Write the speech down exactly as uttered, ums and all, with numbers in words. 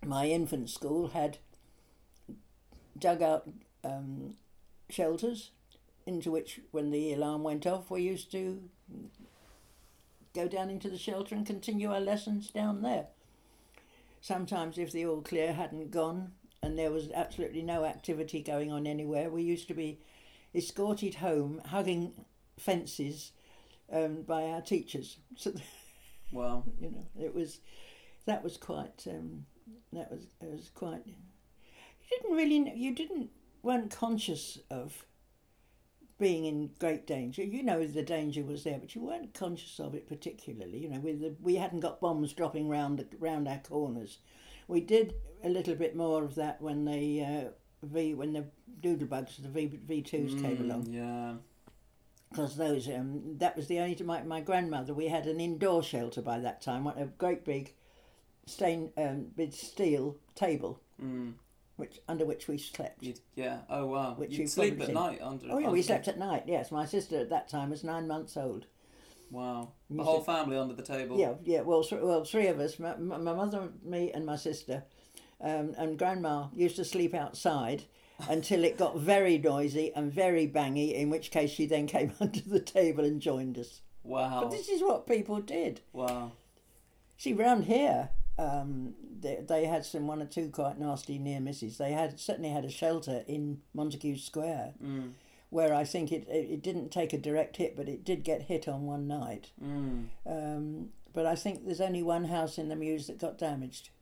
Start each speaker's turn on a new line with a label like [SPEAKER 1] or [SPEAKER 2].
[SPEAKER 1] my infant school had dug out um, shelters into which, when the alarm went off, we used to go down into the shelter and continue our lessons down there. Sometimes if the all clear hadn't gone and there was absolutely no activity going on anywhere, we used to be escorted home hugging fences um, by our teachers. So,
[SPEAKER 2] wow.
[SPEAKER 1] You know, it was, that was quite, um, that was, it was quite, you didn't really, you didn't, weren't conscious of being in great danger. You know the danger was there, but you weren't conscious of it particularly. You know, with the, we hadn't got bombs dropping round round our corners. We did a little bit more of that when the uh, V when the doodlebugs, the V V twos
[SPEAKER 2] Mm,
[SPEAKER 1] came along.
[SPEAKER 2] Yeah.
[SPEAKER 1] Because those um, that was the only time my, my grandmother. We had an indoor shelter by that time, a great big stain um, with steel table.
[SPEAKER 2] Mm.
[SPEAKER 1] Which under which we slept.
[SPEAKER 2] You'd, yeah. Oh wow.
[SPEAKER 1] Which
[SPEAKER 2] You'd
[SPEAKER 1] you've
[SPEAKER 2] sleep
[SPEAKER 1] probably
[SPEAKER 2] at
[SPEAKER 1] seen.
[SPEAKER 2] night under.
[SPEAKER 1] Oh yeah,
[SPEAKER 2] under
[SPEAKER 1] we
[SPEAKER 2] the-
[SPEAKER 1] slept at night. Yes, my sister at that time was nine months old.
[SPEAKER 2] Wow.
[SPEAKER 1] We
[SPEAKER 2] The
[SPEAKER 1] used
[SPEAKER 2] whole
[SPEAKER 1] to-
[SPEAKER 2] family under the table.
[SPEAKER 1] Yeah, yeah. Well, th- well, three of us. My, my my mother, me, and my sister, um, and Grandma used to sleep outside until it got very noisy and very bangy. In which case, she then came under the table and joined us.
[SPEAKER 2] Wow.
[SPEAKER 1] But this is what people did.
[SPEAKER 2] Wow.
[SPEAKER 1] See, round here, um, they, they had some one or two quite nasty near misses. They had certainly had a shelter in Montague Square,
[SPEAKER 2] Mm.
[SPEAKER 1] where I think it, it it didn't take a direct hit, but it did get hit on one night.
[SPEAKER 2] Mm.
[SPEAKER 1] Um, but I think there's only one house in the Mews that got damaged.